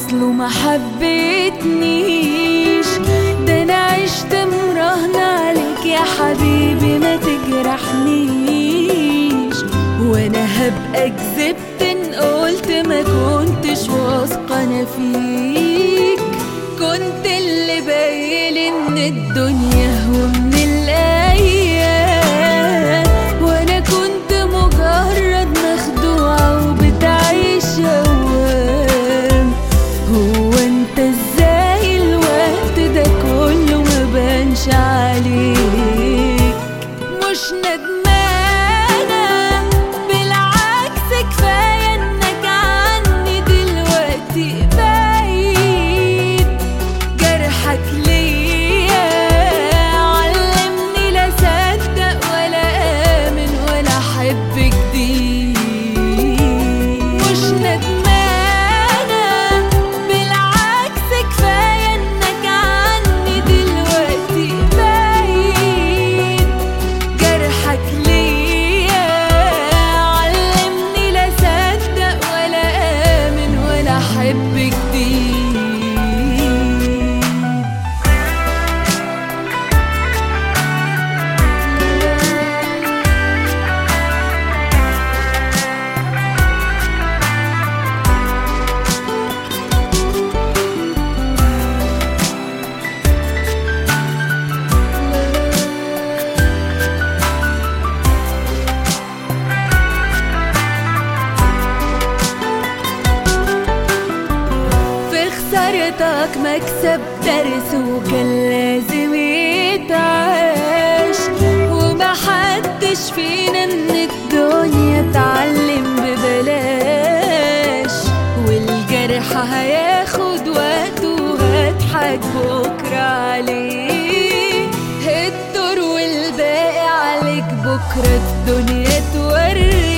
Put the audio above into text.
أصله ما حبيتنيش. ده أنا عشت مراهنة عليك يا حبيبي ما تجرحنيش، وأنا هبقى كذبت إن قلت ما كنتش واثقة أنا فيك. كنت اللي باين إن الدنيا هو من الأيام، وأنا كنت مجرد مخدوعة وبتعيش أوام. هو أنت إزاي الوقت ده كله ما بانش عليك؟ مش ندمانة بالعكس، كفاية إنك عني دلوقتي بعيد. جرحك ليا علمني لا صدق ولا آمن ولا أحب جديد. مش ندمانة بالعكس، كفاية إنك عني دلوقتي بعيد. جرحك ليا علمني لا صدق ولا آمن ولا أحب جديد. خسارتك مكسب درس وكان لازم يتعاش، ومحدش فينا من الدنيا اتعلم ببلاش. والجرح هياخد وقته وهضحك بكرة عليه. الدور والباقي عليك بكرة الدنيا توريك.